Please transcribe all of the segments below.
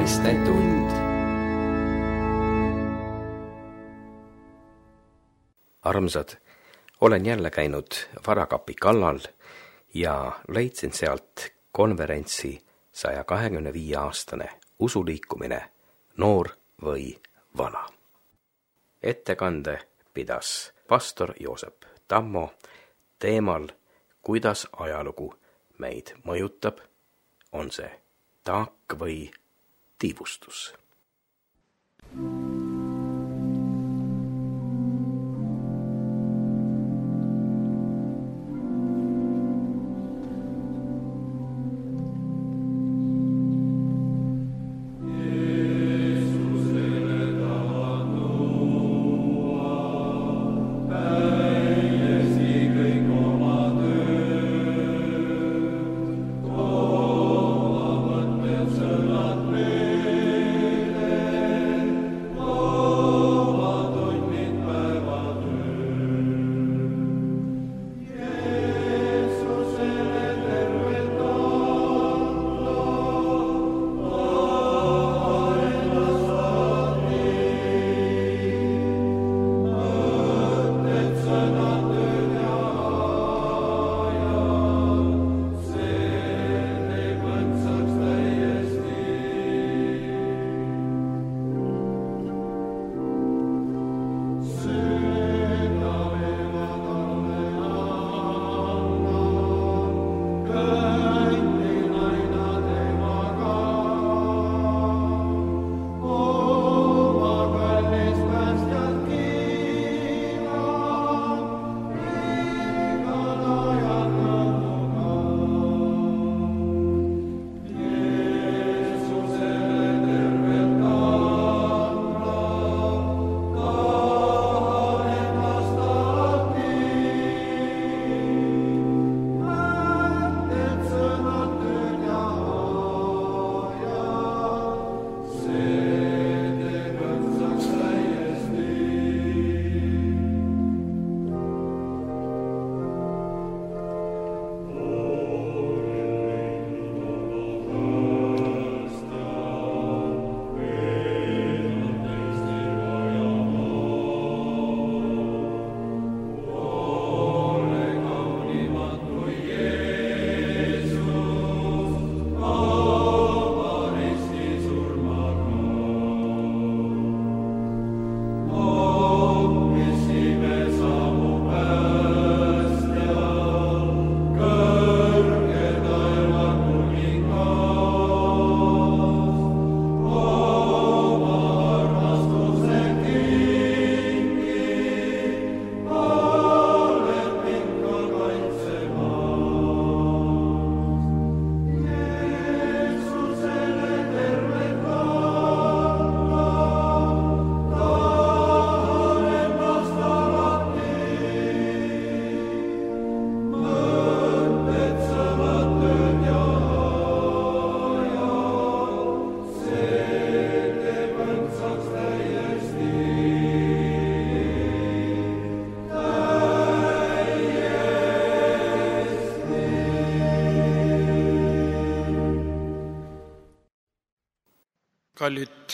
laulmistund. Armsad, olen jälle käinud Varakapi kallal ja leidsin sealt konverentsi 125-aastane usuliikumine, noor või vana. Ettekande pidas pastor Joosep Tammo teemal, kuidas ajalugu meid mõjutab, on see taak või tiivustus. Kallid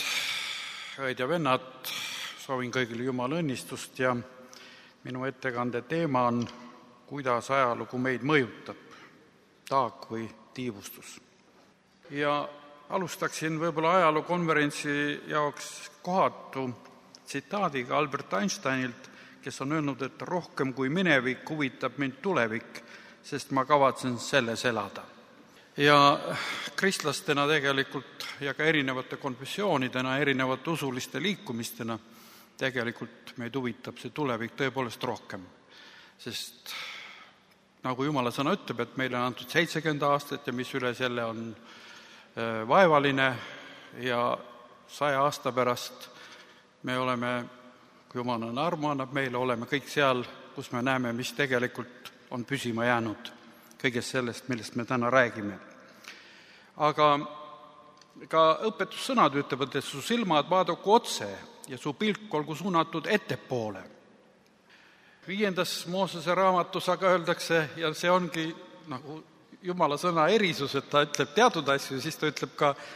õed ja vennad, soovin kõigile Jumala õnnistust ja minu ettekande teema on, kuidas ajalugu meid mõjutab, taak või tiivustus. Ja alustaksin võib-olla ajalookonverentsi jaoks kohatu tsitaadiga Albert Einsteinilt, kes on öelnud, et rohkem kui minevik huvitab mind tulevik, sest ma kavatsen selles elada. Ja kristlastena tegelikult ja ka erinevate konfessioonidena, erinevate usuliste liikumistena tegelikult meid huvitab see tulevik tõepoolest rohkem. Sest nagu Jumala sõna ütleb, et meile on antud 70 aastat ja mis üle selle on vaevaline ja 100 aasta pärast me oleme, kui Jumalane armu annab meile, oleme kõik seal, kus me näeme, mis tegelikult on püsima jäänud kõigest sellest, millest me täna räägime. Aga ka õpetussõnad ütlevad, et su silmad vaadaku otse ja su pilk olgu suunatud ettepoole. 5. Moosese raamatus aga öeldakse, ja see ongi nagu Jumala sõna erisus, et ta ütleb teatud asju ja siis ta ütleb ka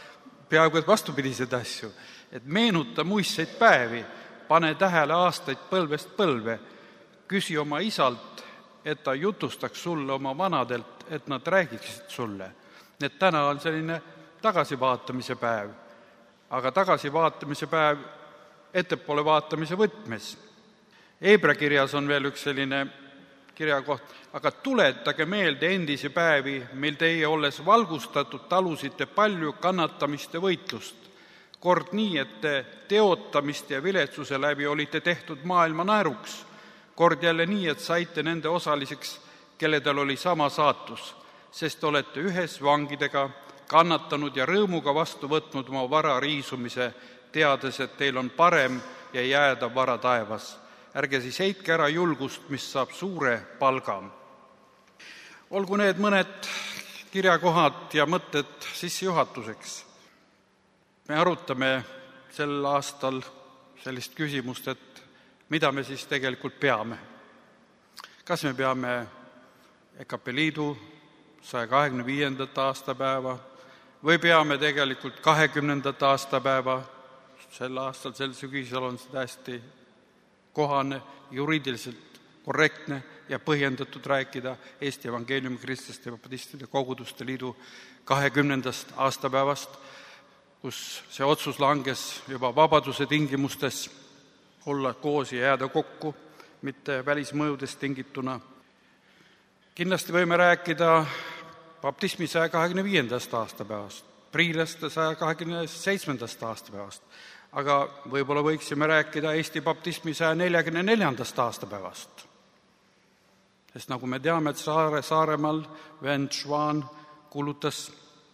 peaaegu et vastupidiseid asju, et meenuta muistseid päevi, pane tähele aastaid põlvest põlve, küsi oma isalt, et ta jutustaks sulle oma vanadelt, et nad räägiksid sulle. Et täna on selline tagasivaatamise päev, aga tagasivaatamise päev ettepoole vaatamise võtmes. Hebra kirjas on veel üks selline kirjakoht, aga tuletage meelde endisi päevi, mil teie olles valgustatud talusite palju kannatamist ja võitlust. Kord nii, et te teotamist ja viletsuse läbi olite tehtud maailma naeruks. Kord jälle nii, et saite nende osaliseks, kelledel oli sama saatus, sest olete ühes vangidega kannatanud ja rõõmuga vastu võtnud oma vara riisumise, teades, et teil on parem ja jääda vara taevas. Ärge siis heitke ära julgust, mis saab suure palga. Olgu need mõned kirjakohad ja mõtted sissejuhatuseks. Me arutame sel aastal sellist küsimust, et mida me siis tegelikult peame. Kas me peame EKP Liidu 125. aastapäeva või peame tegelikult 20. aastapäeva, sel aastal, sel sügisel on see täiesti kohane, juriidiliselt korrektne ja põhjendatud rääkida Eesti Evangeeliumi Kristlaste ja Baptistide Koguduste Liidu 20. aastapäevast, kus see otsus langes juba vabaduse tingimustes olla koos ja jääda kokku, mitte välismõjudest tingituna. Kindlasti võime rääkida baptismi 125. aastapäevast, priilaste 127. aastapäevast, aga võib-olla võiksime rääkida Eesti baptismi 144. aastapäevast. Sest nagu me teame, et Saaremaal vend Schwan kuulutas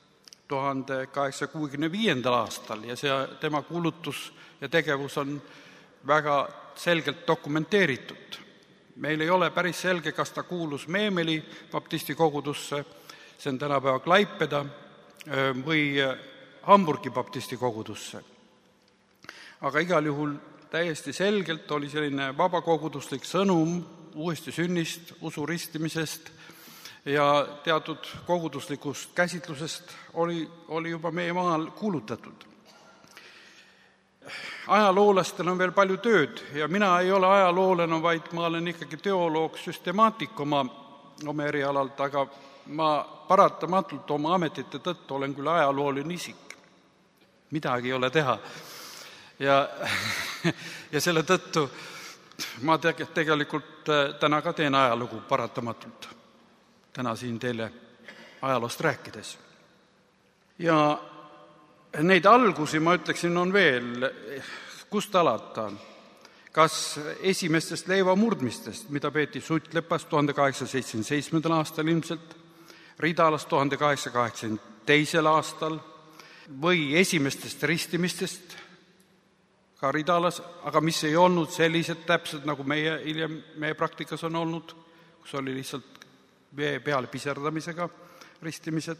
1865. aastal ja tema kuulutus ja tegevus on väga selgelt dokumenteeritud. Meil ei ole päris selge, kas ta kuulus Meemeli baptisti kogudusse, see on tänapäeva Klaipeda, või Hamburgi baptisti kogudusse. Aga igal juhul täiesti selgelt oli selline vabakoguduslik sõnum uuesti sünnist, usu ristimisest ja teatud koguduslikust käsitlusest oli juba meie maal kuulutatud. Ajaloolastel on veel palju tööd ja mina ei ole ajaloolane, vaid ma olen ikkagi teoloog, süstemaatik oma erialalt, aga ma paratamatult oma ametite tõttu olen küll ajalooline isik. Midagi ei ole teha. Ja selle tõttu ma tegelikult täna ka teen ajalugu paratamatult, täna siin teile ajaloost rääkides. Ja neid algusi, ma ütleksin, on veel, kust alata. Kas esimestest leivamurdmistest, mida peeti Suttlepas 1877. aastal ilmselt, Ridalas 1882. aastal või esimestest ristimistest ka Ridalas, aga mis ei olnud sellised täpselt, nagu meie praktikas on olnud, kus oli lihtsalt vee peale piserdamisega ristimised.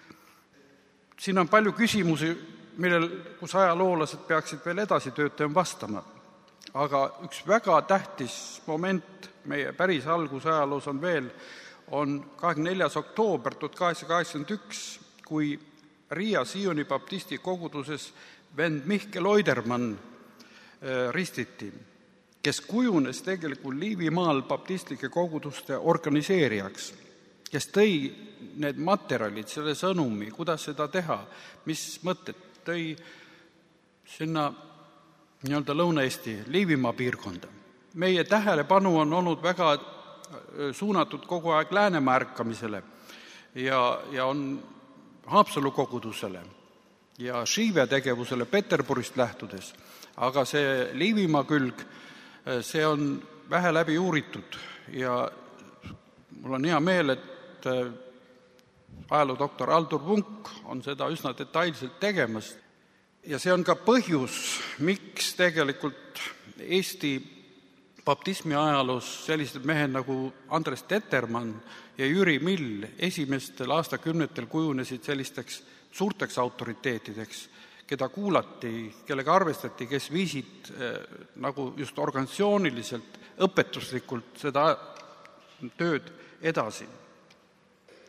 Siin on palju küsimusi, kus ajaloolased peaksid veel edasi töötajama vastama. Aga üks väga tähtis moment meie päris algusajaloos on veel, on 24. oktoober 1881, kui Riia Sioni baptisti koguduses vend Mihkel Oidermann ristiti, kes kujunes tegelikult Liivimaal baptistlike koguduste organiseerijaks, kes tõi need materjalid, selle sõnumi, kuidas seda teha, mis mõtted tõi sinna nii-öelda Lõuna-Eesti Liivimaa piirkonda. Meie tähelepanu on olnud väga suunatud kogu aeg Läänemaa ärkamisele ja on Haapsalu kogudusele ja Šiive tegevusele Peterburist lähtudes, aga see Liivimaa külg, see on vähe läbi uuritud ja mul on hea meel, et ajaloodoktor Aldur Vunk on seda üsna detailselt tegemas. Ja see on ka põhjus, miks tegelikult Eesti baptismi ajaloos sellised mehed nagu Andres Tetermann ja Jüri Mill esimestel aastakümnetel kujunesid sellisteks suurteks autoriteetideks, keda kuulati, kellega arvestati, kes viisid nagu just organisatsiooniliselt, õpetuslikult seda tööd edasi.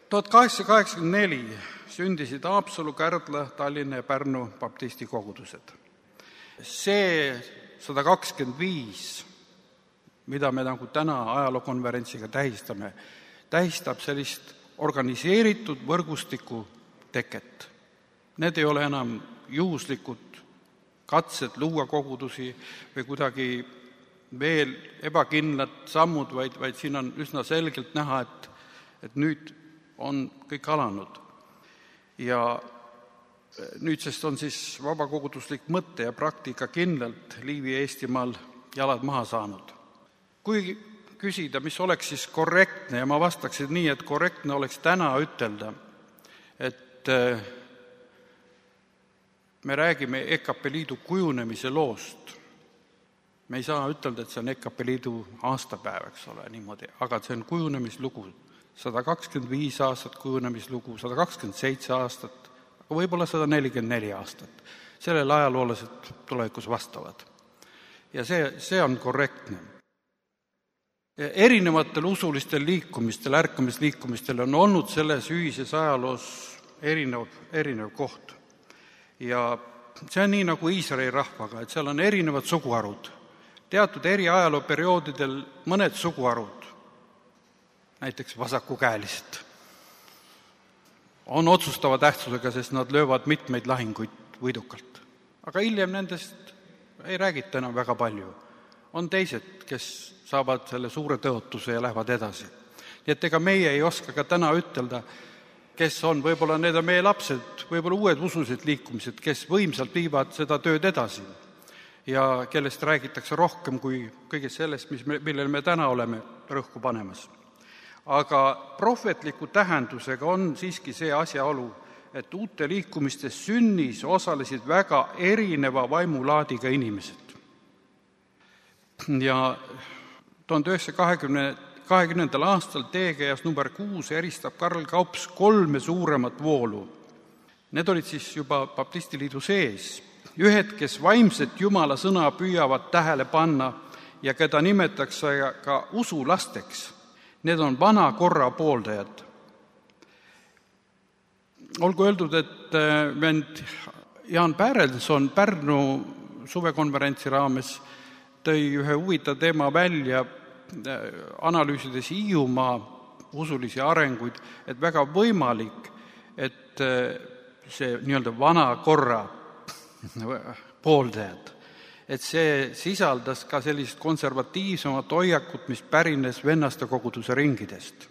1884 sündisid Haapsalu, Kärdla, Tallinna ja Pärnu baptisti kogudused. See 125, mida me nagu täna ajalookonverentsiga tähistame, tähistab sellist organiseeritud võrgustiku teket. Need ei ole enam juhuslikud katsed luua kogudusi või kuidagi veel ebakindlad sammud, vaid siin on üsna selgelt näha, et nüüd on kõik alanud. Ja nüüdsest on siis vabakoguduslik mõte ja praktika kindlalt Liivi Eestimaal jalad maha saanud. Kui küsida, mis oleks siis korrektne, ja ma vastaksin nii, et korrektne oleks täna ütelda, et me räägime EKP Liidu kujunemise loost. Me ei saa ütelda, et see on EKP Liidu aastapäev, eks ole, niimoodi, aga see on kujunemislugu. 125 aastat kujunemislugu, 127 aastat, aga võib-olla 144 aastat. Sellele ajaloolased tulevikus vastavad. Ja see on korrektne. Erinevatel usulistel liikumistel, ärkamisliikumistel on olnud selles ühises ajaloos erinev koht. Ja see on nii nagu Iisraeli rahvaga, et seal on erinevad suguharud. Teatud eri ajalooperioodidel mõned suguharud, näiteks vasakukäelised, on otsustava tähtsusega, sest nad löövad mitmeid lahinguid võidukalt. Aga hiljem nendest ei räägita enam väga palju. On teised, kes saavad selle suure tõotuse ja lähevad edasi. Nii et ega meie ei oska ka täna ütelda, kes on, võib-olla need on meie lapsed, võib-olla uued usulised liikumised, kes võimsalt viivad seda tööd edasi ja kellest räägitakse rohkem kui kõigest sellest, millele me täna oleme rõhku panemas. Aga prohvetliku tähendusega on siiski see asjaolu, et uute liikumiste sünnis osalesid väga erineva vaimulaadiga inimesed. Ja 1920. aastal teegejas number 6 eristab Karl Kaups 3 suuremat voolu. Need olid siis juba baptistiliidu sees. Ühed, kes vaimset Jumala sõna püüavad tähele panna ja keda nimetatakse ka usulasteks, need on vana korra pooldajad. Olgu öeldud, et vend Jaan Päärelson Pärnu suvekonverentsi raames tõi ühe huvitav teema välja, analüüsides Hiiumaa usulisi arenguid, et väga võimalik, et see nii-öelda vana korra pooldajad, et see sisaldas ka sellist konservatiivsemat hoiakut, mis pärines vennaste koguduse ringidest.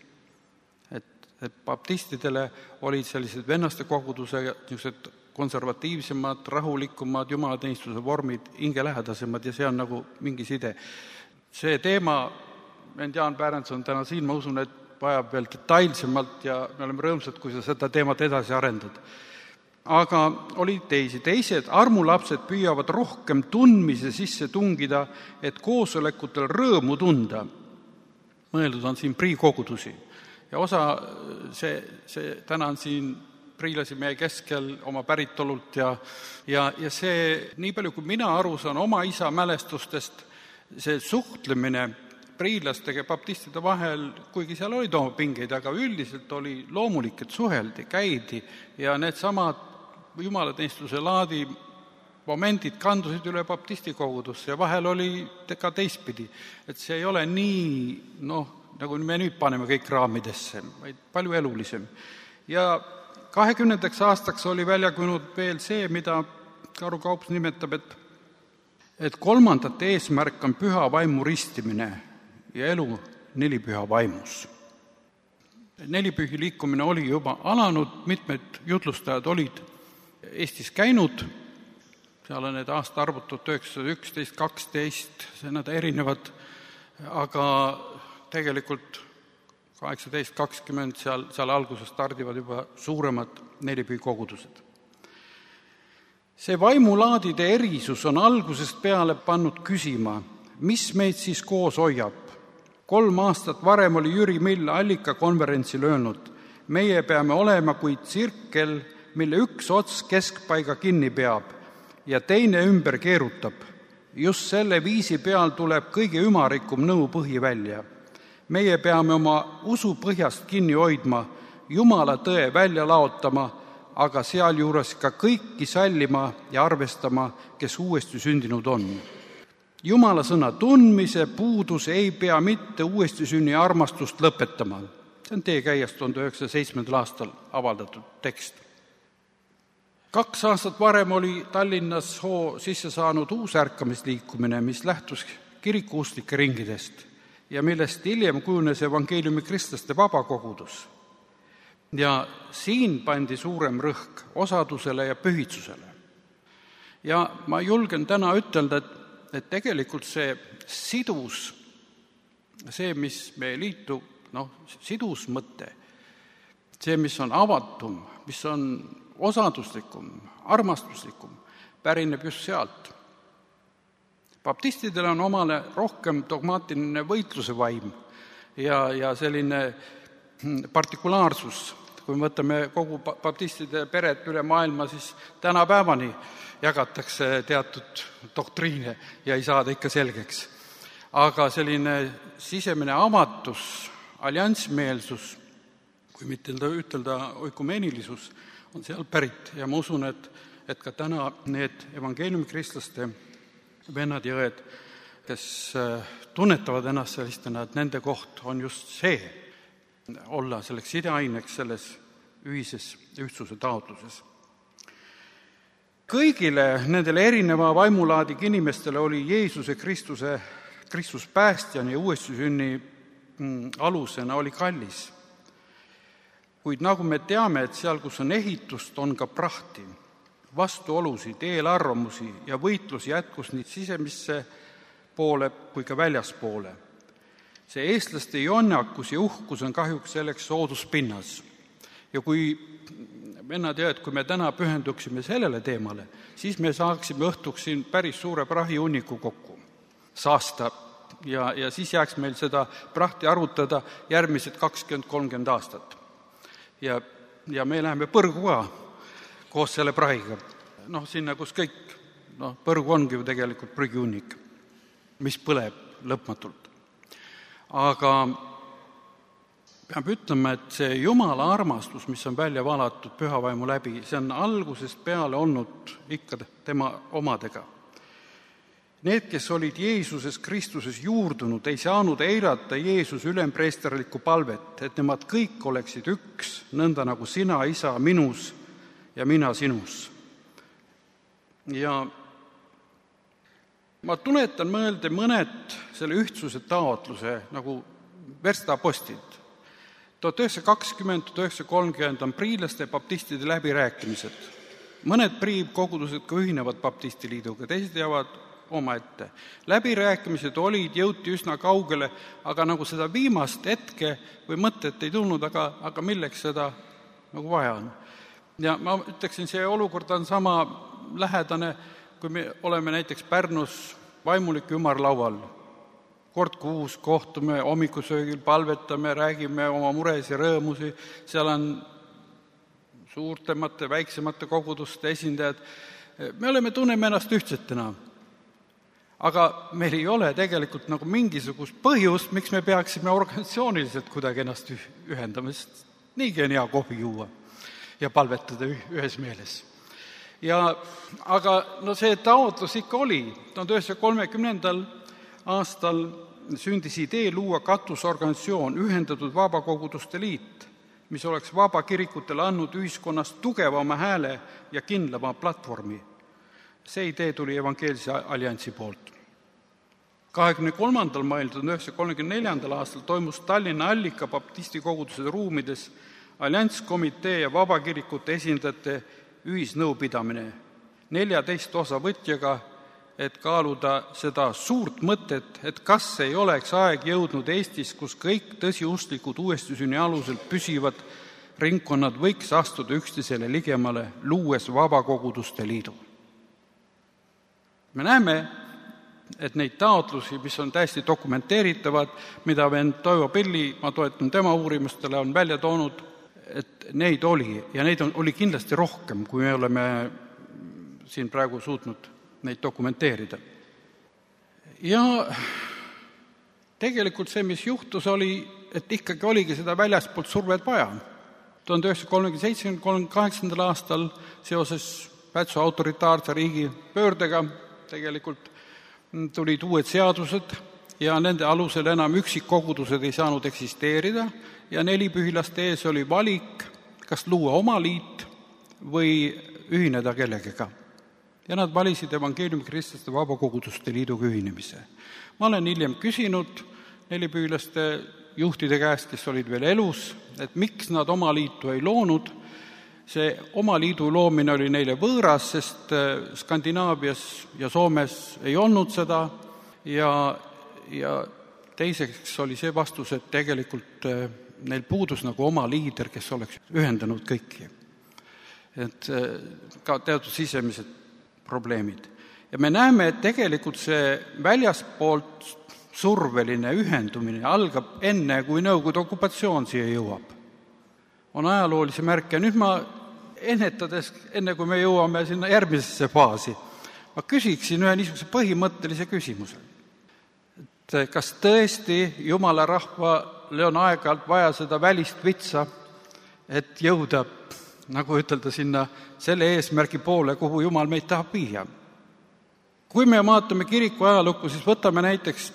Et baptistidele olid sellised vennaste koguduse niisugused konservatiivsemad, rahulikumad jumalateenistuse vormid, hingelähedasemad ja see on nagu mingi side. See teema, vend Jaan Päärelson täna siin, ma usun, et vajab veel detailsemalt ja me oleme rõõmsad, kui sa seda teemat edasi arendad. Aga oli teised armulapsed püüavad rohkem tundmise sisse tungida, et koosolekutel rõõmu tunda. Mõeldud on siin priikogudusi. Ja osa, see täna on siin priilasi meie keskel oma päritolult ja see, nii palju kui mina aru saan oma isa mälestustest, see suhtlemine priilastega baptistide vahel, kuigi seal olid oma pingeid, aga üldiselt oli loomulik, et suheldi, käidi ja need samad jumalateenistuse laadi momendid kandusid üle baptisti kogudusse ja vahel oli ka teistpidi, et see ei ole nii, nagu me nüüd paneme kõik raamidesse, vaid palju elulisem. Ja 20. aastaks oli välja kujunenud veel see, mida Karl Kaups nimetab, et 3. eesmärk on püha vaimu ristimine ja elu nelipüha vaimus. Nelipühi liikumine oli juba alanud, mitmed jutlustajad olid Eestis käinud, seal on need aastaarvud 1911, 12, nad erinevad, aga tegelikult 18, 20, seal alguses stardivad juba suuremad nelipühi kogudused. See vaimulaadide erisus on algusest peale pannud küsima, mis meid siis koos hoiab. 3 aastat varem oli Jüri Mill Allika konverentsil öelnud, meie peame olema kui tsirkel, mille üks ots keskpaiga kinni peab ja teine ümber keerutab. Just selle viisi peal tuleb kõige ümarikum nõupõhi välja. Meie peame oma usu põhjast kinni hoidma Jumala tõe välja laotama, aga sealjuures ka kõiki sallima ja arvestama, kes uuesti sündinud on. Jumala sõna tundmise puudus ei pea mitte uuesti sünni armastust lõpetama. See on Tee käies 1907. aastal avaldatud tekst. 2 aastat varem oli Tallinnas hoo sisse saanud uus ärkamisliikumine, mis lähtus kirikuustlike ringidest ja millest hiljem kujunes evangeeliumi kristlaste vabakogudus. Ja siin pandi suurem rõhk osadusele ja pühitsusele. Ja ma julgen täna ütelda, et tegelikult see sidus, see, mis meie liitu, sidus mõte, see, mis on avatum, mis on osaduslikum, armastuslikum, pärineb just sealt. Baptistidel on omale rohkem dogmaatiline võitluse vaim ja selline partikulaarsus. Kui me võtame kogu baptistide peret üle maailma, siis tänapäevani jagatakse teatud doktriine ja ei saada ikka selgeks. Aga selline sisemine avatus, alliansmeelsus, kui mitte ütelda oikumeenilisus, on seal pärit ja ma usun, et ka täna need evangeeliumikristlaste vennad ja õed, kes tunnetavad ennast sellistena, et nende koht on just see, olla selleks sideaineks selles ühises ühtsuse taotluses. Kõigile nendele erineva vaimulaadiga inimestele oli Jeesuse Kristus päästjani ja uuesti sünni alusena oli kallis. Kuid nagu me teame, et seal, kus on ehitust, on ka prahti, vastuolusid, eelarvamusi ja võitlus jätkus nii sisemisse poole kui ka väljaspoole. See eestlaste jonnakus ja uhkus on kahjuks selleks sooduspinnas. Ja kui vennad ja õed, kui me täna pühenduksime sellele teemale, siis me saaksime õhtuks siin päris suure prahihunniku kokku saasta ja siis jääks meil seda prahti arutada järgmised 20-30 aastat. Ja me läheme põrgu ka koos selle prahiga. Sinna, kus kõik, põrgu ongi ju tegelikult prügihunnik, mis põleb lõpmatult. Aga peab ütlema, et see Jumala armastus, mis on välja valatud pühavaimu läbi, see on algusest peale olnud ikka tema omadega. Need, kes olid Jeesuses Kristuses juurdunud, ei saanud eirata Jeesuse ülempreesterlikku palvet, et nemad kõik oleksid üks, nõnda nagu sina, Isa, minus ja mina sinus. Ja ma tuletan mõelde mõned selle ühtsuse taotluse nagu verstapostid. 1920-1930 on priilaste ja baptistide läbirääkimised. Mõned priivkogudused ka ühinevad baptistiliiduga, teised jäävad omaette. Läbirääkimised jõuti üsna kaugele, aga nagu seda viimast hetke või mõtet ei tulnud, aga milleks seda nagu vaja on. Ja ma ütleksin, see olukord on sama lähedane, kui me oleme näiteks Pärnus vaimuliku ümarlaual. Kord kuus kohtume, hommikusöögil palvetame, räägime oma mures ja rõõmusi, seal on suurtemate, väiksemate koguduste esindajad. Me tunneme ennast ühtsetena. Aga meil ei ole tegelikult nagu mingisugust põhjust, miks me peaksime organisatsiooniliselt kuidagi ennast ühendama, sest niigi on hea kohvi juua ja palvetada ühes meeles. Aga see taotlus ikka oli. 1930. aastal sündis idee luua katusorganisatsioon Ühendatud Vabakoguduste Liit, mis oleks vabakirikutele andnud ühiskonnas tugevama hääle ja kindlama platvormi. See idee tuli Evangeelse Alliansi poolt. 23. mail 1934. aastal toimus Tallinna Allika baptisti koguduse ruumides Allianskomitee ja vabakirikute esindajate ühisnõupidamine 14 osavõtjaga, et kaaluda seda suurt mõtet, et kas ei oleks aeg jõudnud Eestis, kus kõik tõsiusklikud uuestisünni alusel püsivad ringkonnad võiks astuda üksteisele ligemale, luues vabakoguduste liidu. Me näeme, et neid taotlusi, mis on täiesti dokumenteeritavad, mida vend Toivo Pilli, ma toetan tema uurimustele, on välja toonud, et neid oli ja neid oli kindlasti rohkem, kui me oleme siin praegu suutnud neid dokumenteerida. Ja tegelikult see, mis juhtus, oli, et ikkagi oligi seda väljaspoolt survet vaja. 1937–1938 aastal seoses Pätsu autoritaarse riigi pöördega tegelikult tulid uued seadused ja nende alusel enam üksikkogudused ei saanud eksisteerida ja nelipühilaste ees oli valik, kas luua oma liit või ühineda kellegagi. Ja nad valisid Evangeeliumi Kristlaste Vabakoguduste Liiduga ühinemise. Ma olen hiljem küsinud nelipühilaste juhtide käest, kes olid veel elus, et miks nad oma liitu ei loonud. See oma liidu loomine oli neile võõras, sest Skandinaavias ja Soomes ei olnud seda ja teiseks oli see vastus, et tegelikult neil puudus nagu oma liider, kes oleks ühendanud kõiki. Et ka teatud sisemised probleemid. Ja me näeme, et tegelikult see väljaspoolt surveline ühendumine algab enne, kui Nõukogude okupatsioon siia jõuab. On ajaloolisi märke. Nüüd ma ennetades, enne kui me jõuame sinna järgmisesse faasi, ma küsiksin ühe niisuguse põhimõttelise küsimuse. Et kas tõesti Jumala rahvale on aeg-ajalt vaja seda välist vitsa, et jõuda, nagu ütelda, sinna selle eesmärgi poole, kuhu Jumal meid tahab viia? Kui me vaatame kiriku ajalukku, siis võtame näiteks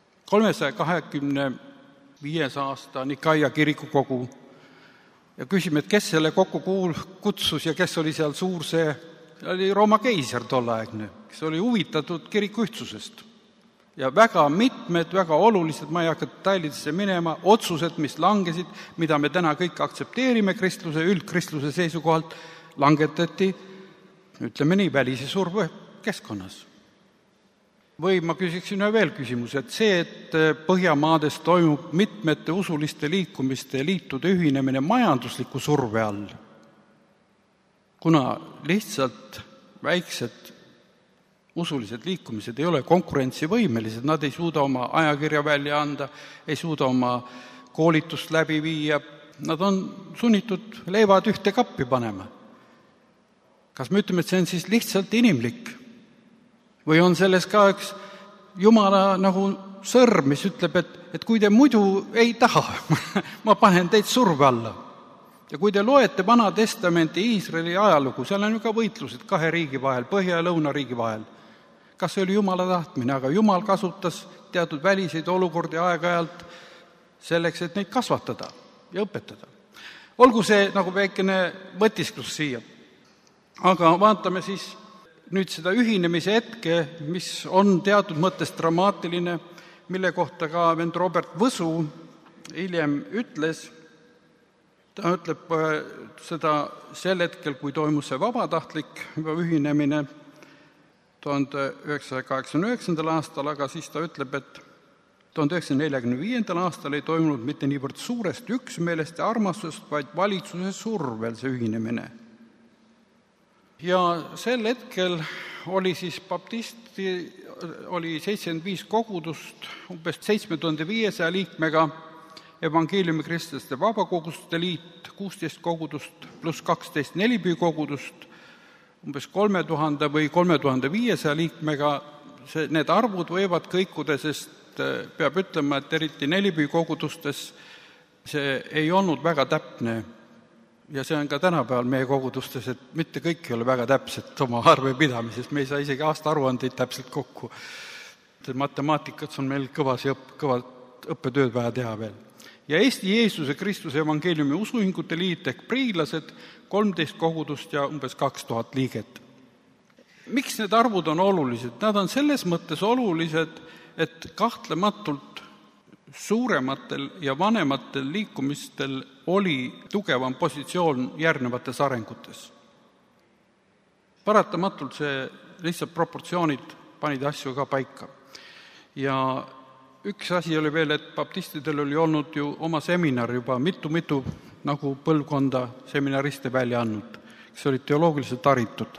325 aasta Nikaia kirikukogu ja küsime, et kes selle kokku kutsus ja kes oli seal suur see oli Rooma keiser tolleaegne, kes oli huvitatud kiriku ühtsusest. Ja väga mitmed, väga olulised, ma ei hakka detailidesse minema, otsused, mis langesid, mida me täna kõik aktsepteerime kristluse, üldkristluse seisukohalt, langetati, ütleme nii, välise surve keskkonnas. Või ma küsiksin ühe veel küsimuse, et see, et Põhjamaades toimub mitmete usuliste liikumiste ja liitude ühinemine majandusliku surve all, kuna lihtsalt väiksed usulised liikumised ei ole konkurentsivõimelised, nad ei suuda oma ajakirja välja anda, ei suuda oma koolitust läbi viia, nad on sunnitud leivad ühte kappi panema. Kas me ütleme, et see on siis lihtsalt inimlik? Või on selles ka üks Jumala nagu sõrm, mis ütleb, et kui te muidu ei taha, ma panen teid surve alla. Ja kui te loete Vana Testamenti Iisraeli ajalugu, seal on ju ka võitlused kahe riigi vahel, Põhja- ja Lõunariigi vahel. Kas see oli Jumala tahtmine, aga Jumal kasutas teatud väliseid olukordi aeg-ajalt selleks, et neid kasvatada ja õpetada. Olgu see nagu väikene mõtisklus siia. Aga vaatame siis nüüd seda ühinemise hetke, mis on teatud mõttes dramaatiline, mille kohta ka vend Robert Võsu hiljem ütles. Ta ütleb seda sel hetkel, kui toimus see vabatahtlik ühinemine 1989. aastal, aga siis ta ütleb, et 1945. aastal ei toimunud mitte niivõrd suurest üksmeelest ja armastusest, vaid valitsuse survel see ühinemine. Ja sel hetkel oli siis baptisti, oli 75 kogudust, umbes 7500 liikmega, Evangeeliumi Kristlaste Vabakoguduste Liit, 16 kogudust pluss 12 nelipüü kogudust, umbes 3000 või 3500 liikmega. Need arvud võivad kõikuda, sest peab ütlema, et eriti nelipüü kogudustes see ei olnud väga täpne. Ja see on ka tänapäeval meie kogudustes, et mitte kõik ei ole väga täpselt oma arvepidamises, me ei saa isegi aasta aruandeid täpselt kokku. Matemaatikat on meil kõvat õppetööd vaja teha veel. Ja Eesti Jeesuse Kristuse Evangeeliumi usuühingute liit ehk priilased 13 kogudust ja umbes 2000 liiget. Miks need arvud on olulised? Nad on selles mõttes olulised, et kahtlematult suurematel ja vanematel liikumistel oli tugevam positsioon järgnevates arengutes. Paratamatult see lihtsalt proportsioonid panid asju ka paika. Ja üks asi oli veel, et baptistidel oli olnud ju oma seminar juba mitu nagu põlvkonda seminariste välja andnud, kes olid teoloogiliselt haritud.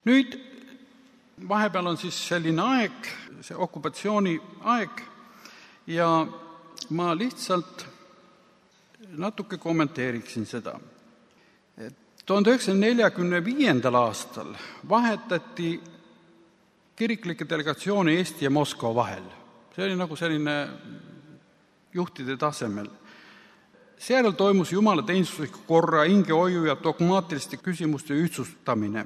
Nüüd vahepeal on siis selline aeg, see okupatsiooni aeg, ja ma lihtsalt natuke kommenteeriksin seda. 1945. aastal vahetati kiriklikke delegatsioone Eesti ja Moskva vahel. See oli nagu selline juhtide tasemel. Seejärel toimus jumalateenistusliku korra, hingehoiu ja dogmaatiliste küsimuste ühtsustamine.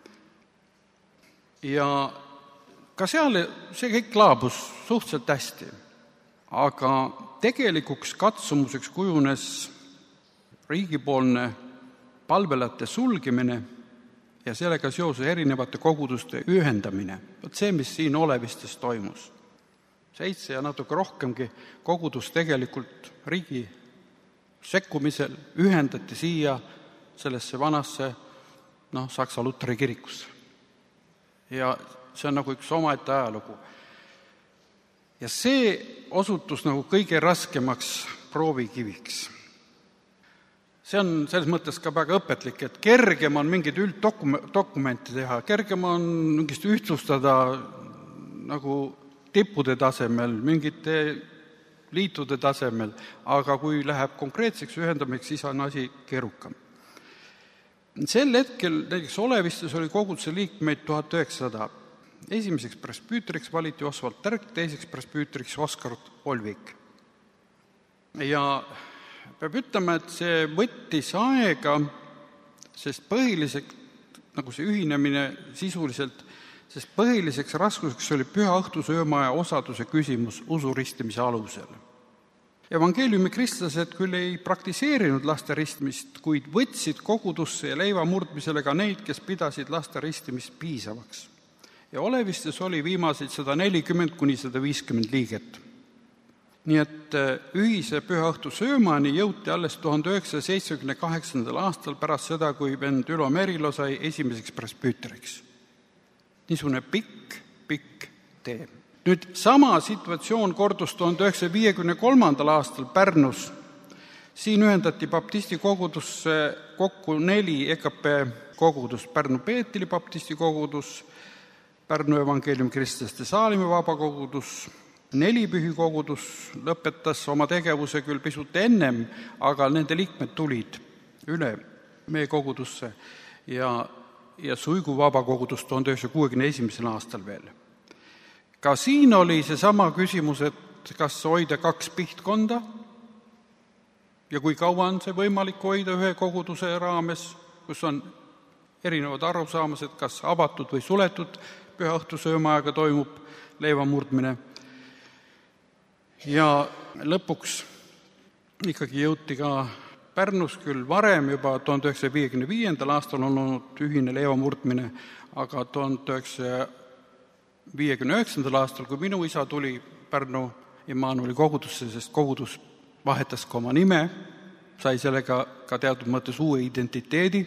Ja ka seal see kõik laabus suhteliselt hästi. Aga tegelikuks katsumuseks kujunes riigipoolne palvelate sulgimine ja sellega seoses erinevate koguduste ühendamine. See, mis siin Olevistes toimus. 7 ja natuke rohkemgi kogudus tegelikult riigi sekkumisel ühendati siia sellesse vanasse Saksa Luteri kirikusse. Ja see on nagu üks omaette ajalugu. Ja see osutus nagu kõige raskemaks proovikiviks. See on selles mõttes ka väga õpetlik, et kergem on mingeid ülddokumente teha, kergem on mingist ühtsustada nagu tippude tasemel, mingite liitude tasemel, aga kui läheb konkreetseks ühendamiseks, siis on asi keerukam. Sel hetkel näiteks Olevistes oli koguduse liikmeid 1900. Esimeseks presbüüteriks valiti Osvald Tärk, teiseks presbüüteriks Oskar Olvik. Ja peab ütlema, et see võttis aega, sest põhiliseks, nagu see ühinemine sisuliselt, sest põhiliseks raskuseks oli püha õhtusöömaja osaduse küsimus usuristimise alusel. Evangeeliumi kristlased küll ei praktiseerinud laste ristimist, kuid võtsid kogudusse ja leiva murdmisele ka neid, kes pidasid laste ristimist piisavaks. Ja Olevistes oli viimaseid 140–150 liiget. Nii et ühise püha õhtusöömani jõuti alles 1978. aastal pärast seda, kui vend Ülo Merilo sai esimeseks presbüüteriks. Niisugune pikk tee. Nüüd sama situatsioon kordus 1953. aastal Pärnus. Siin ühendati baptisti kogudusse kokku 4 EKP kogudust, Pärnu Peetri baptisti kogudus, Pärnu evangeeliumi kristlaste Saalimäe vabakogudus, Nelipühi kogudus lõpetas oma tegevuse küll pisut ennem, aga nende liikmed tulid üle meie kogudusse ja Suigu vabakogudus 1961. aastal veel. Ka siin oli seesama küsimus, et kas hoida 2 pihtkonda ja kui kaua on see võimalik hoida ühe koguduse raames, kus on erinevad arusaamased, kas avatud või suletud püha õhtusöömaajaga toimub leiva murdmine. Ja lõpuks ikkagi jõuti ka Pärnus küll varem, juba 1955. aastal on olnud ühine leiva murdmine, aga 1959. aastal, kui minu isa tuli Pärnu Immanueli kogudusse, sest kogudus vahetas ka oma nime, sai sellega ka teatud mõttes uue identiteedi.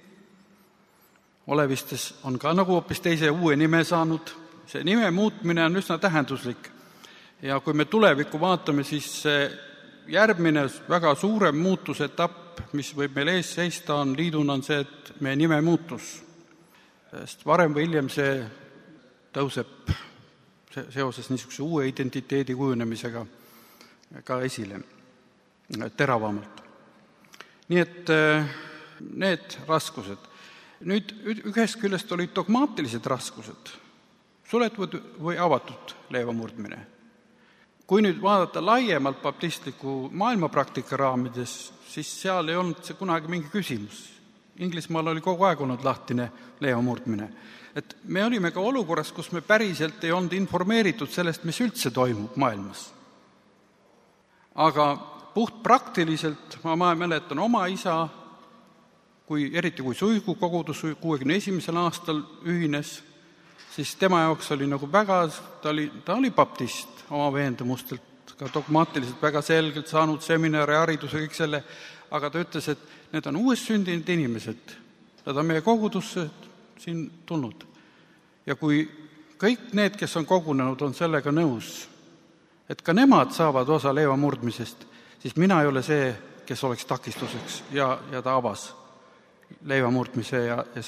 Olevistes on ka nagu hoopis teise uue nime saanud. See nime muutmine on üsna tähenduslik. Ja kui me tulevikku vaatame, siis järgmine väga suurem muutusetapp, mis võib meil ees seista, on liiduna on see, et meie nime muutus. Sest varem või hiljem see tõuseb seoses niisuguse uue identiteedi kujunemisega ka esile teravamalt. Nii et need raskused. Nüüd ühest küljest olid dogmaatilised raskused, suletud või avatud leiva murdmine. Kui nüüd vaadata laiemalt baptistliku maailmapraktika raamides, siis seal ei olnud see kunagi mingi küsimus. Inglismaal oli kogu aeg olnud lahtine leiva murdmine. Et me olime ka olukorras, kus me päriselt ei olnud informeeritud sellest, mis üldse toimub maailmas. Aga puht praktiliselt ma mäletan oma isa, eriti kui Suigu kogudus 61. aastal ühines, siis tema jaoks oli nagu väga, ta oli baptist oma veendumustelt, ka dogmaatiliselt väga selgelt saanud seminari, hariduse, kõik selle, aga ta ütles, et need on uues sündinud inimesed, nad on meie kogudusse siin tulnud. Ja kui kõik need, kes on kogunenud, on sellega nõus, et ka nemad saavad osa leiva murdmisest, siis mina ei ole see, kes oleks takistuseks ja ta avas leiva murdmise ja see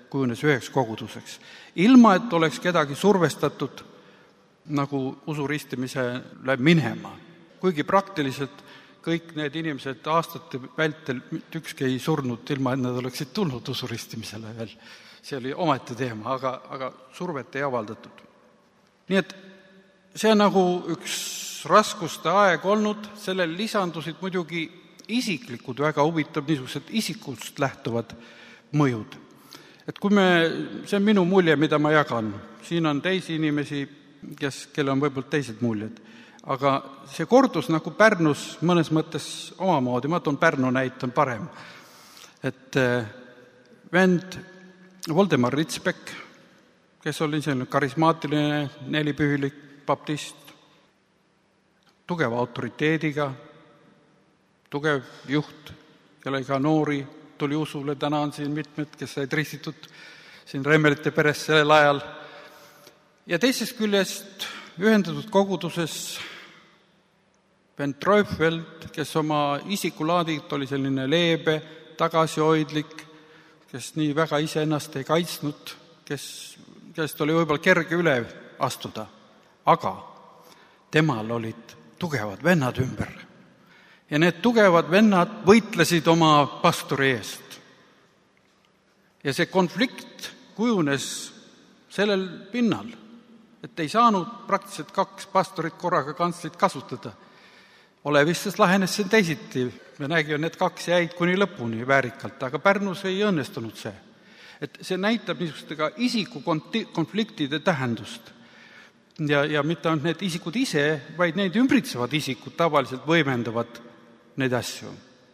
kujunes üheks koguduseks. Ilma, et oleks kedagi survestatud nagu usuristimisele minema. Kuigi praktiliselt kõik need inimesed aastate vältel ükski ei surnud, ilma et nad oleksid tulnud usuristimisele veel. See oli omaette teema, aga survet ei avaldatud. Nii et see on nagu üks raskuste aeg olnud, sellele lisandusid muidugi isiklikud, väga huvitav niisugused isikust lähtuvad mõjud. Et kui see on minu mulje, mida ma jagan, siin on teisi inimesi, kelle on võib-olla teised muljed, aga see kordus nagu Pärnus mõnes mõttes omamoodi, ma toon Pärnu näite, on parem. Et vend Voldemar Ritsbek, kes oli selline karismaatiline nelipühilik baptist, tugeva autoriteediga, tugev juht, kellega noori tuli usule, täna on siin mitmed, kes said ristitud siin Remmelite peres sellel ajal. Ja teisest küljest ühendatud koguduses Ben Treufeld, kes oma isikulaadilt oli selline leebe, tagasihoidlik, kes nii väga iseennast ei kaitsnud, kellest oli võib-olla kerge üle astuda, aga temal olid tugevad vennad ümber. Ja need tugevad vennad võitlesid oma pastori eest. Ja see konflikt kujunes sellel pinnal, et ei saanud praktiliselt 2 pastorit korraga kantslit kasutada. Olevistes lahenes see teisiti. Me nägime, need 2 jäid kuni lõpuni väärikalt, aga Pärnus ei õnnestunud see. Et see näitab niisuguste ka isikukonfliktide tähendust. Ja mitte ainult need isikud ise, vaid neid ümbritsevad isikud tavaliselt võimendavad neid asju.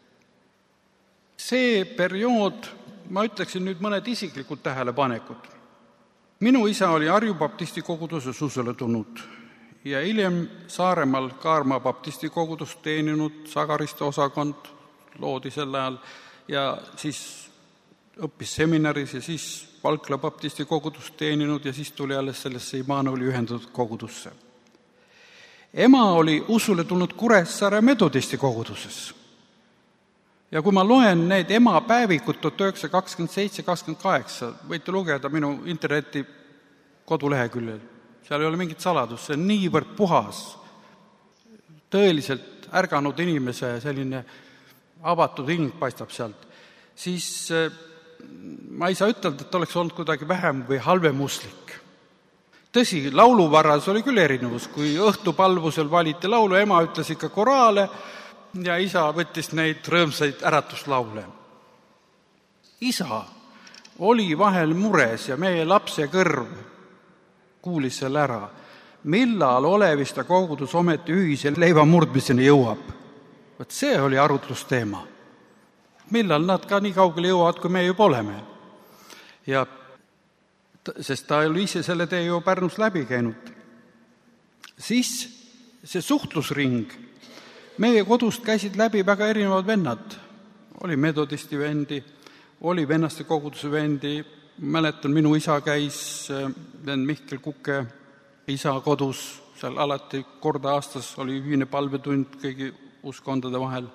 See periood, ma ütleksin nüüd mõned isiklikud tähelepanekud. Minu isa oli Harju baptisti koguduses usule tulnud ja hiljem Saaremaal Kaarma baptisti kogudust teeninud, Sagariste osakond loodi sel ajal ja siis õppis seminaris ja siis Valkla baptisti kogudust teeninud ja siis tuli alles sellesse Immanueli ühendatud kogudusse. Ema oli usule tulnud Kuressaare metodisti koguduses. Ja kui ma loen need ema päevikud 1927-28, võite lugeda minu interneti koduleheküljel, seal ei ole mingit saladust, see on niivõrd puhas, tõeliselt ärganud inimese selline avatud hing paistab sealt, siis ma ei saa ütelda, et oleks olnud kuidagi vähem või halvem usklik. Tõsi, lauluvarras oli küll erinevus, kui õhtupalvusel valiti laulu, ema ütles ikka koraale ja isa võttis neid rõõmsaid äratuslaule. Isa oli vahel mures ja meie lapse kõrv kuulis selle ära, millal Oleviste kogudus ometi ühise leiva murdmiseni jõuab. Võt see oli arutlusteema. Millal nad ka nii kaugele jõuavad, kui me juba oleme. Ja sest ta oli ise selle tee ju Pärnus läbi käinud. Siis see suhtlusring, meie kodust käisid läbi väga erinevad vennad. Oli metodisti vendi, oli vennaste koguduse vendi, mäletan, minu isa käis, vend Mihkel Kuke isa kodus, seal alati korda aastas oli ühine palvetund kõigi uskondade vahel.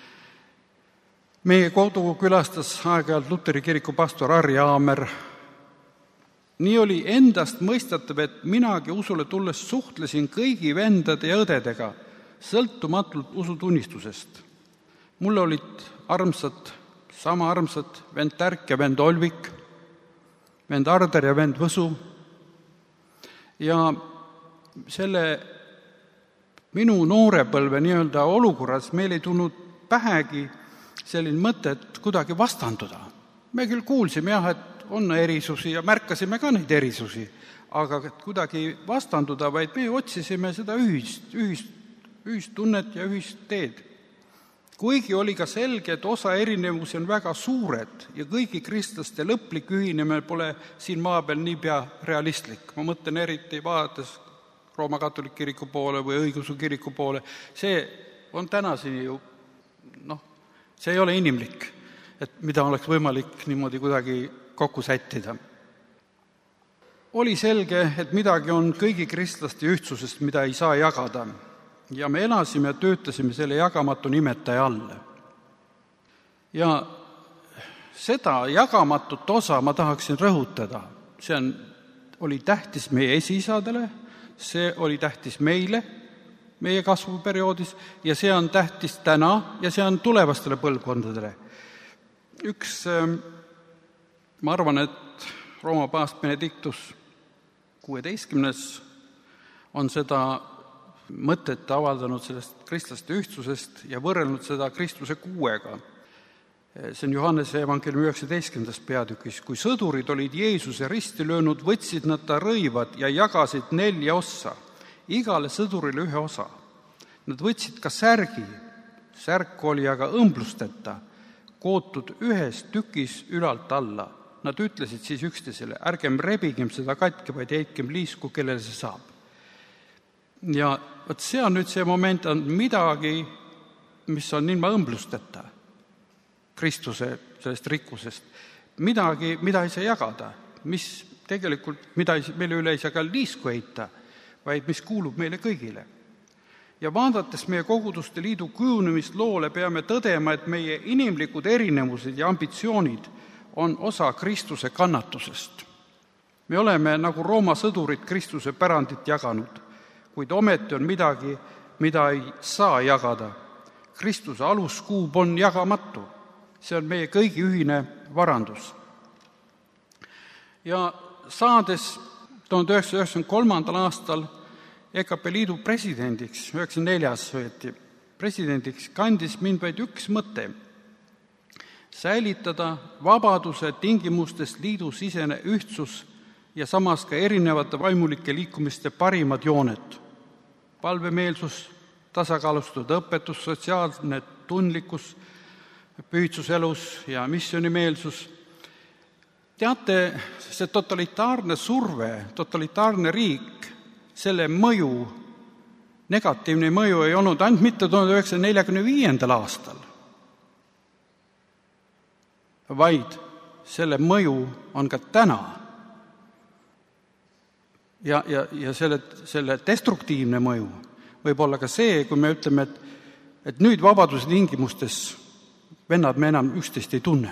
Meie kodu külastas aeg-ajalt Luteri kiriku pastor Harri Aamer. Nii oli endast mõistatav, et minagi usule tulles suhtlesin kõigi vendade ja õdedega, sõltumatult usutunnistusest. Mulle olid sama armsad vend Tärk ja vend Olvik, vend Arder ja vend Võsu. Ja selle minu noorepõlve nii-öelda olukorras meil ei tulnud pähegi selline mõte, et kuidagi vastanduda. Me küll kuulsime et on erisusi ja märkasime ka neid erisusi, aga kuidagi vastanduda, vaid me otsisime seda ühist tunnet ja ühist teed. Kuigi oli ka selge, et osa erinevusi on väga suured ja kõigi kristlaste lõplik ühinemine pole siin maa peal niipea realistlik. Ma mõtlen eriti vaadates Rooma katoliku kiriku poole või õigeusu kiriku poole. See on tänaseni ju, see ei ole inimlik, et mida oleks võimalik niimoodi kuidagi kokku sättida. Oli selge, et midagi on kõigi kristlaste ühtsusest, mida ei saa jagada. Ja me elasime ja töötasime selle jagamatu nimetaja all. Ja seda jagamatut osa ma tahaksin rõhutada. See oli tähtis meie esiisadele, see oli tähtis meile, meie kasvuperioodis, ja see on tähtis täna ja see on tulevastele põlvkondadele. Ma arvan, et Rooma paavst Benedictus 16. on seda mõtet avaldanud sellest kristlaste ühtsusest ja võrrelnud seda Kristuse kuuega. See on Johannese evankeliumi 19. peatükis. Kui sõdurid olid Jeesuse risti löönud, võtsid nad ta rõivad ja jagasid 4 ossa, igale sõdurile 1 osa. Nad võtsid ka särgi. Särk oli aga õmblusteta, kootud 1 tükis ülalt alla. Nad ütlesid siis üksteisele, ärgem rebigem seda katki, vaid heitkem liisku, kellele see saab. Ja võt see on nüüd see moment, on midagi, mis on ilma õmblusteta Kristuse sellest rikkusest. Midagi, mida ei saa jagada, mis tegelikult, mille üle ei saa ka liisku heita, vaid mis kuulub meile kõigile. Ja vaadates meie koguduste liidu kujunemist loole, peame tõdema, et meie inimlikud erinevused ja ambitsioonid on osa Kristuse kannatusest. Me oleme nagu Rooma sõdurid Kristuse pärandit jaganud, kuid ometi on midagi, mida ei saa jagada. Kristuse aluskuub on jagamatu. See on meie kõigi ühine varandus. Ja saades 1993. aastal EKP liidu presidendiks, 94. võeti presidendiks, kandis mind vaid üks mõte: säilitada vabaduse tingimustes liidu sisene ühtsus ja samas ka erinevate vaimulike liikumiste parimad jooned. Palvemeelsus, tasakaalustatud õpetus, sotsiaalne tundlikkus, pühitsuselus ja missioonimeelsus. Teate, see totalitaarne surve, totalitaarne riik, selle mõju, negatiivne mõju ei olnud ainult mitte 1945. aastal, vaid selle mõju on ka täna. Ja selle destruktiivne mõju võib olla ka see, kui me ütleme, et nüüd vabaduse tingimustes vennad me enam üksteist ei tunne.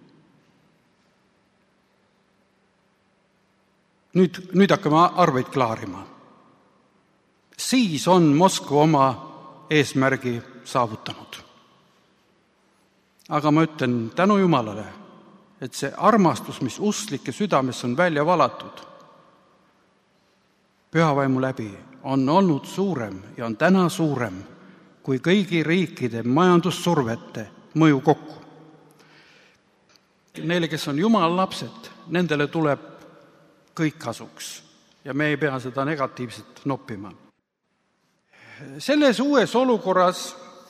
Nüüd hakkame arveid klaarima. Siis on Moskva oma eesmärgi saavutanud. Aga ma ütlen tänu Jumalale, et see armastus, mis usklike südames on välja valatud pühavaimu läbi, on olnud suurem ja on täna suurem kui kõigi riikide majandussurvete mõju kokku. Neile, kes on Jumala lapsed, nendele tuleb kõik kasuks ja me ei pea seda negatiivselt noppima. Selles uues olukorras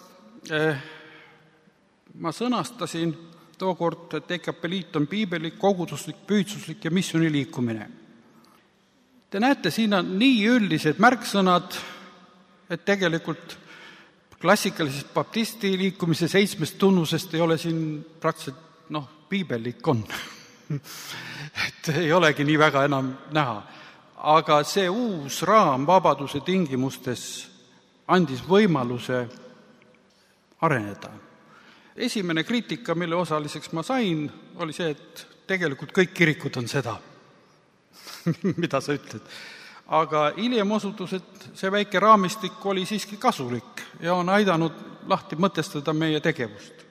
ma sõnastasin tookord, et EKP liit on piibellik, koguduslik, pühitsuslik ja missiooniliikumine. Te näete, siin on nii üldised märksõnad, et tegelikult klassikalisest baptisti liikumise 7 tunnusest ei ole siin praktiliselt, piibellik on. Et ei olegi nii väga enam näha. Aga see uus raam vabaduse tingimustes andis võimaluse areneda. Esimene kriitika, mille osaliseks ma sain, oli see, et tegelikult kõik kirikud on seda, mida sa ütled. Aga hiljem osutus, et see väike raamistik oli siiski kasulik ja on aidanud lahti mõtestada meie tegevust.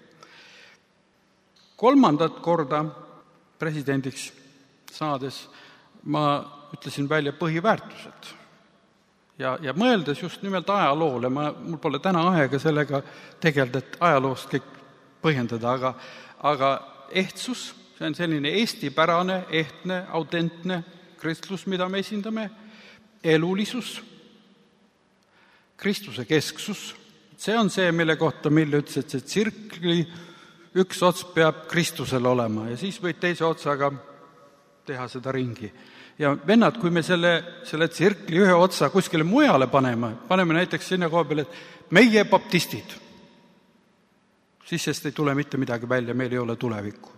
3. korda presidendiks saades ma ütlesin välja põhiväärtused. Ja mõeldes just nimelt ajaloole, mul pole täna aega sellega tegelda, et ajaloost kõik põhjendada, aga ehtsus, see on selline eestipärane, ehtne, autentne kristlus, mida me esindame, elulisus, Kristuse kesksus, see on see, mille kohta Mill ütles, et see tsirkli üks ots peab Kristusel olema ja siis võid teise otsaga teha seda ringi. Ja vennad, kui me selle tsirkli ühe otsa kuskile mujale paneme näiteks sinna koha peale, et meie baptistid, siis sest ei tule mitte midagi välja, meil ei ole tulevikku.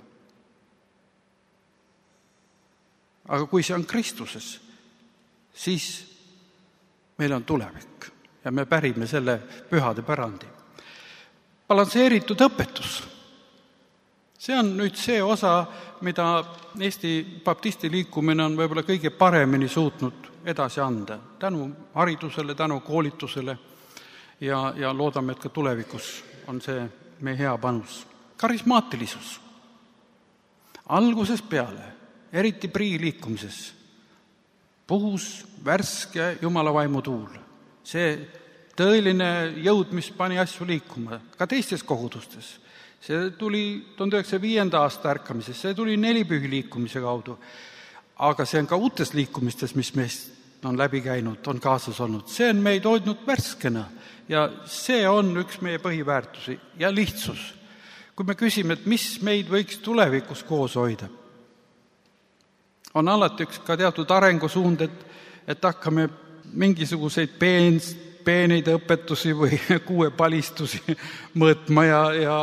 Aga kui see on Kristuses, siis meil on tulevik ja me pärime selle pühade pärandi. Balansseeritud õpetus. See on nüüd see osa, mida Eesti baptisti liikumine on võib-olla kõige paremini suutnud edasi anda. Tänu haridusele, tänu koolitusele ja loodame, et ka tulevikus on see meie hea panus. Karismaatilisus. Algusest peale, eriti Prii liikumises, puhus värske Jumala vaimu tuul. See tõeline jõud, mis pani asju liikuma, ka teistes kogudustes. See tuli 1905. aasta ärkamises, see tuli nelipühi liikumise kaudu. Aga see on ka uutes liikumistes, mis meist on läbi käinud, on kaasas olnud. See on meid hoidnud värskena ja see on üks meie põhiväärtusi ja lihtsus. Kui me küsime, et mis meid võiks tulevikus koos hoida, on alati üks ka teatud arengusuund, et hakkame mingisuguseid peeneid õpetusi või kuuepalistusi mõõtma ja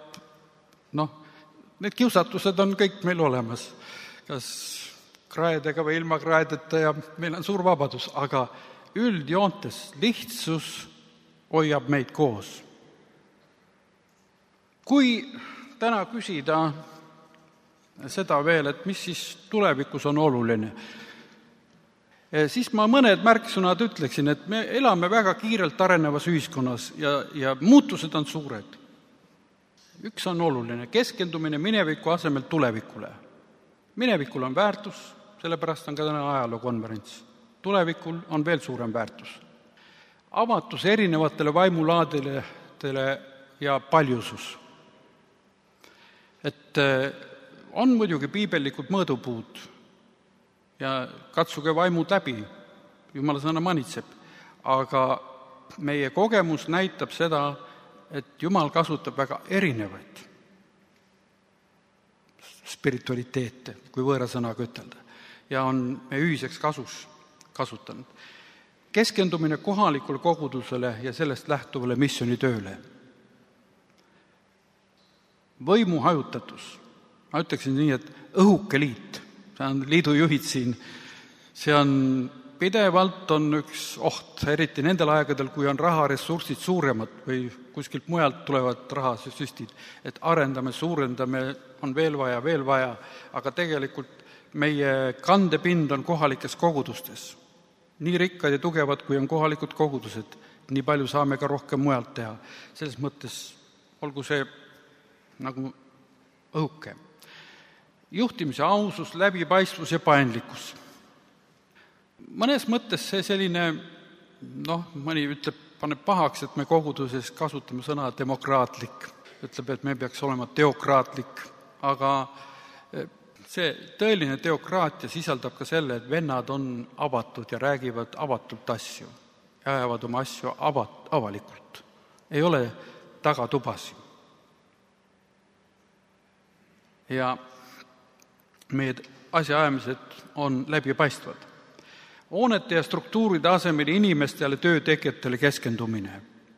need kiusatused on kõik meil olemas, kas kraedega või ilma kraedeta ja meil on suur vabadus, aga üldjoontes lihtsus hoiab meid koos. Kui täna küsida seda veel, et mis siis tulevikus on oluline, siis ma mõned märksõnad ütleksin, et me elame väga kiirelt arenevas ühiskonnas ja muutused on suured. Üks on oluline, keskendumine mineviku asemel tulevikule. Minevikul on väärtus, sellepärast on ka täna ajalookonverents. Tulevikul on veel suurem väärtus. Avatus erinevatele vaimulaadidele ja paljusus. Et on muidugi piibellikud mõõdupuud ja katsuge vaimud läbi, Jumala sõna manitseb, aga meie kogemus näitab seda, et Jumal kasutab väga erinevaid spiritualiteete, kui võõra sõnaga ütelda, ja on meie ühiseks kasus kasutanud. Keskendumine kohalikule kogudusele ja sellest lähtuvale missioonitööle. Võimu hajutatus. Ma ütleksin nii, et õhuke liit, see on liidujuhid siin, see on pidevalt on üks oht, eriti nendel aegadel, kui on raharessursid suuremad või kuskilt mujalt tulevad rahasüstid, et arendame, suurendame, on veel vaja, aga tegelikult meie kandepind on kohalikes kogudustes. Nii rikkad ja tugevad, kui on kohalikud kogudused, nii palju saame ka rohkem mujalt teha. Selles mõttes olgu see nagu õhuke. Juhtimise ausus, läbipaistvus ja paindlikkus. Mõnes mõttes see selline, mõni ütleb, paneb pahaks, et me koguduses kasutame sõna demokraatlik, ütleb, et me peaks olema teokraatlik, aga see tõeline teokraatia sisaldab ka selle, et vennad on avatud ja räägivad avatult asju ja ajavad oma asju avalikult. Ei ole tagatubasi. Ja meie asjaajamised on läbipaistvad. Hoonete ja struktuuride asemel inimestele töötegijatele keskendumine.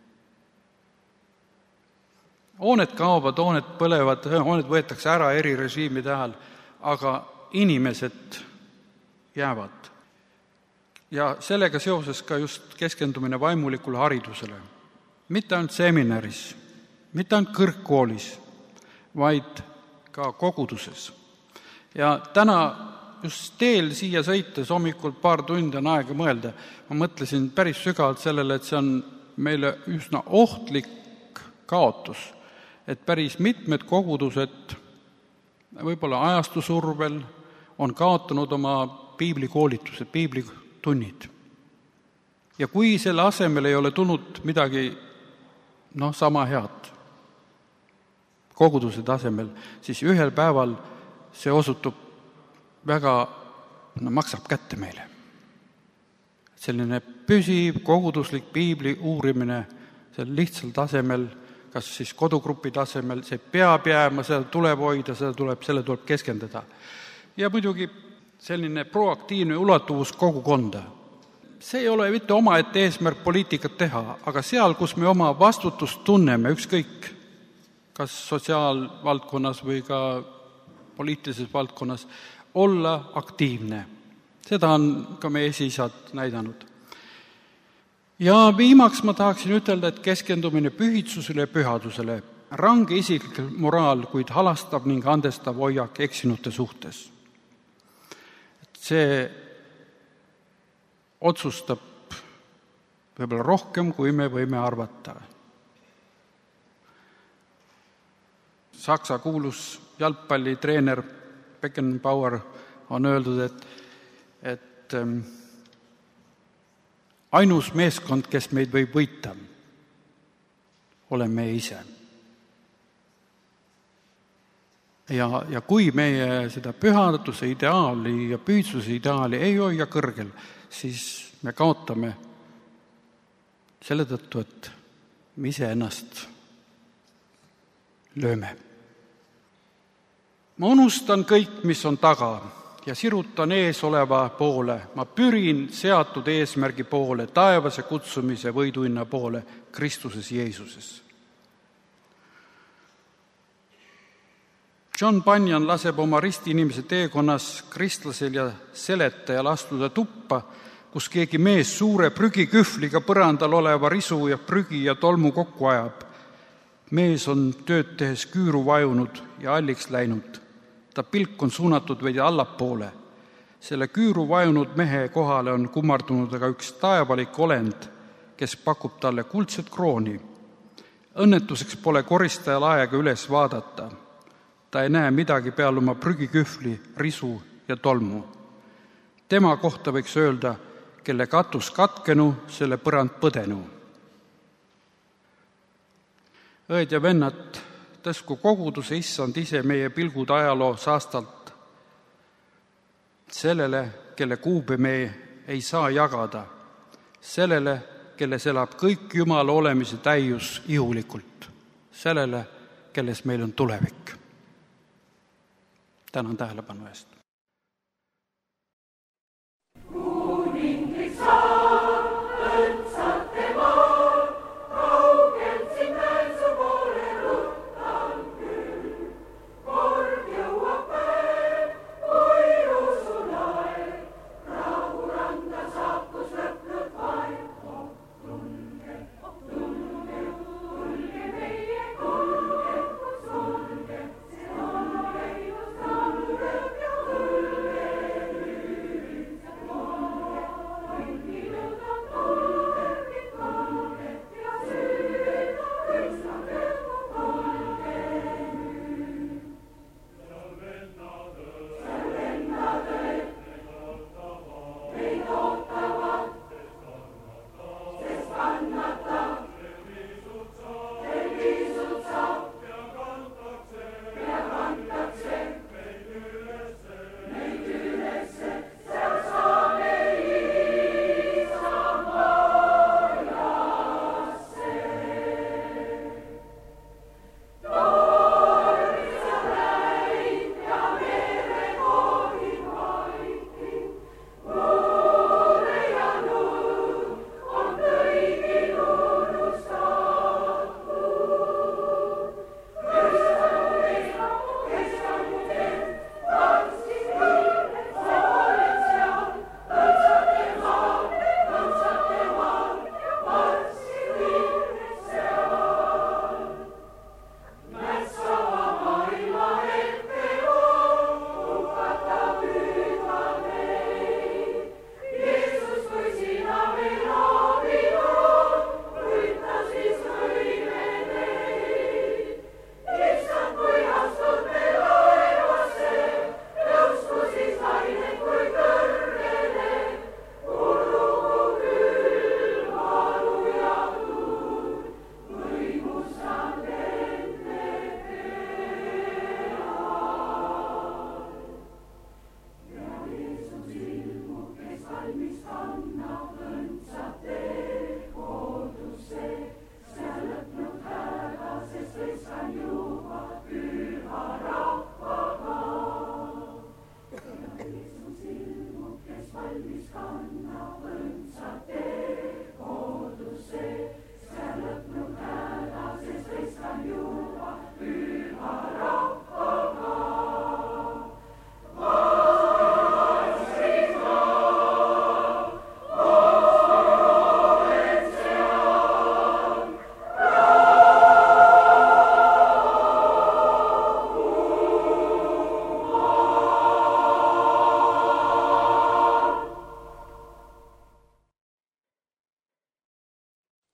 Hooned kaovad, hooned põlevad, hooned võetakse ära erirežiimide ajal, aga inimesed jäävad. Ja sellega seoses ka just keskendumine vaimulikule haridusele. Mitte ainult seminaris, mitte ainult kõrgkoolis, vaid ka koguduses. Ja täna just teel siia sõites hommikul paar tundi on aega mõelda. Ma mõtlesin päris sügavalt sellele, et see on meile üsna ohtlik kaotus, et päris mitmed kogudused võib-olla ajastusurvel on kaotanud oma piiblikoolitused, piiblitunnid. Ja kui selle asemel ei ole tulnud midagi sama head koguduse tasemel, siis ühel päeval see osutub väga maksab kätte meile. Selline püsiv koguduslik piibli uurimine seal lihtsal tasemel, kas siis kodugrupi tasemel, see peab jääma, seda tuleb hoida, selle tuleb keskenduda. Ja muidugi selline proaktiivne ulatuvus kogukonda. See ei ole mitte omaette eesmärk poliitikat teha, aga seal, kus me oma vastutust tunneme, ükskõik, kas sotsiaalvaldkonnas või ka poliitilises valdkonnas, olla aktiivne. Seda on ka meie esiisad näidanud. Ja viimaks ma tahaksin ütelda, et keskendumine pühitsusele ja pühadusele. range isiklik moraal, kuid halastav ning andestav hoiak eksinute suhtes. See otsustab võib-olla rohkem, kui me võime arvata. Saksa kuulus jalgpallitreener Beckenbauer on öeldud, et ainus meeskond, kes meid võib võita, oleme ise. Ja kui meie seda pühaduse ideaali ja püüdsuse ideaali ei hoia kõrgel, siis me kaotame selle tõttu, et me ise ennast lööme. Ma unustan kõik, mis on taga ja sirutan ees oleva poole. Ma pürin seatud eesmärgi poole, taevase kutsumise võiduinna poole Kristuses Jeesuses. John Bunyan laseb oma ristiinimese teekonnas kristlasel ja seletajal astuda tuppa, kus keegi mees suure prügikühvliga põrandal oleva risu ja prügi ja tolmu kokku ajab. Mees on tööd tehes küüru vajunud ja alliks läinud. Ta pilk on suunatud veidi allapoole. Selle küüru vajunud mehe kohale on kummardunud aga üks taevalik olend, kes pakub talle kuldset krooni. Õnnetuseks pole koristajal aega üles vaadata. Ta ei näe midagi peal oma prügikühvli, risu ja tolmu. Tema kohta võiks öelda, kelle katus katkenu, selle põrand põdenu. Õed ja vennad, tõsku koguduse issand ise meie pilgud ajaloo saastalt sellele, kelle kuube me ei saa jagada, sellele, kelles elab kõik Jumala olemise täius ihulikult, sellele, kelles meil on tulevik. Tänan tähelepanu eest.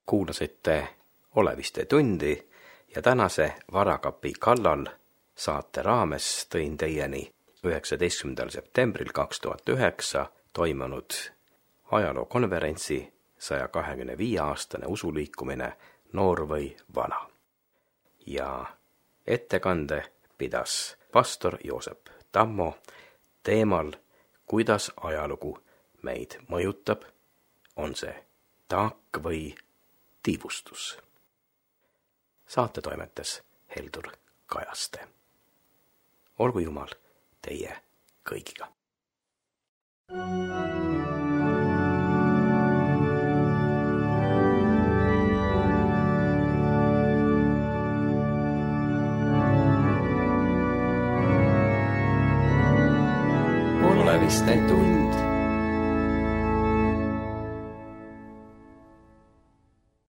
kuulasite Oleviste tundi ja tänase Varakapi kallal saate raames tõin teieni 19. septembril 2009 toimunud ajalookonverentsi 125-aastane usuliikumine Noor või vana. Ja ettekande pidas pastor Joosep Tammo teemal, kuidas ajalugu meid mõjutab, on see taak või tiivustus. Saate toimetas Heldur Kajaste. Olgu Jumal teie kõigiga. Oleviste tund.